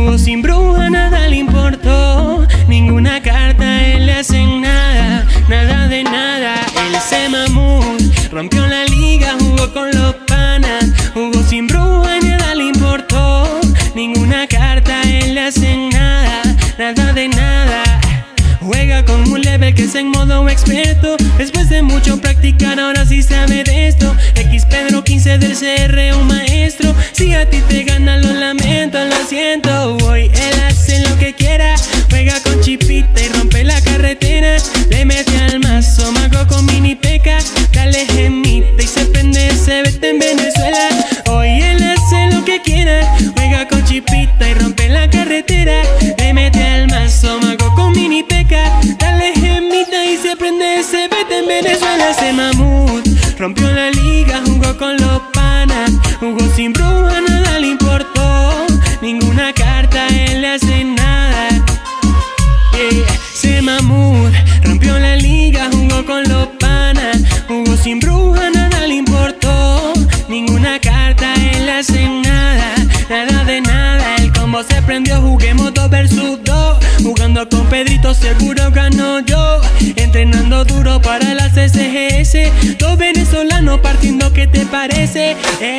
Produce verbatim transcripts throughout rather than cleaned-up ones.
Jugó sin bruja, nada le importó. Ninguna carta a él le hacen nada, nada de nada. Él se mamó, rompió la liga, jugó con los panas. Jugó sin bruja, nada le importó. Ninguna carta a él le hacen nada, nada de nada. Juega con un level que es en modo experto. Después de mucho practicar, ahora sí sabe de esto. X Pedro quince del C R, un maestro. Si a ti te gana, lo lamento, lo siento. Hoy él hace lo que quiera. Juega con chipita y rompe la carretera. Le mete al mazo, mago con mini peca. Dale gemita y se prende ese vete en Venezuela. Hoy él hace lo que quiera. Juega con chipita y rompe la carretera. Le mete al mazo, mago con mini peca. Dale gemita y se prende ese vete en Venezuela. Ese mamut rompió la liga, jugó con los panas. Jugó sin bruja, nada le importó. Ninguna carta a él le hace nada. Yeah. Ese mamut rompió la liga, jugó con los panas. Jugó sin bruja, nada le importó. Ninguna carta a él le hace nada, nada de nada. El combo se prendió, juguemos dos versus dos. Jugando con Pedrito seguro gano yo. Entrenando duro para la C C G S. Dos venezolanos partiendo, ¿qué te parece?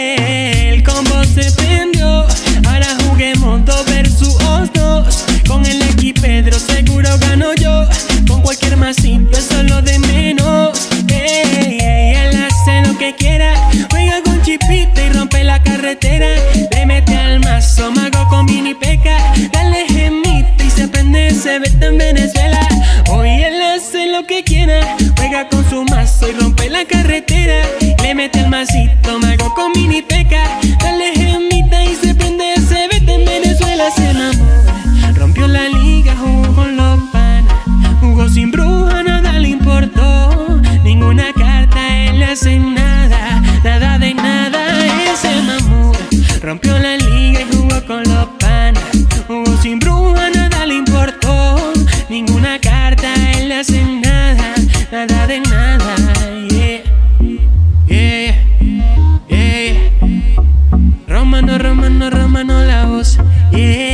El combo se prendió. Ahora juguemos dos versus dos. Con el X Pedro seguro gano yo. Con cualquier masito eso es lo de menos. Ey, ey, él hace lo que quiera. Juega con chipita y rompe la carretera. Le mete al mazo, mago con mini peca. Dale gemita y se prende ese vete en Venezuela. Hoy él hace lo que quiera. Juega con su mazo y rompe la carretera. Le mete el masito, mago con mini peca. Dale gemita y se prende ese vete en Venezuela. Se enamora, rompió la liga, jugó con los panas. Jugó sin bruja, nada le importó. Ninguna carta a él le hace nada, nada de nada. Ese mamú rompió la liga y jugó con los panas. Jugó sin bruja, nada le importó. Ninguna carta a él le hace nada, nada de nada. Yeah, yeah, yeah. Romano, Romano, Romano la voz. Yeah.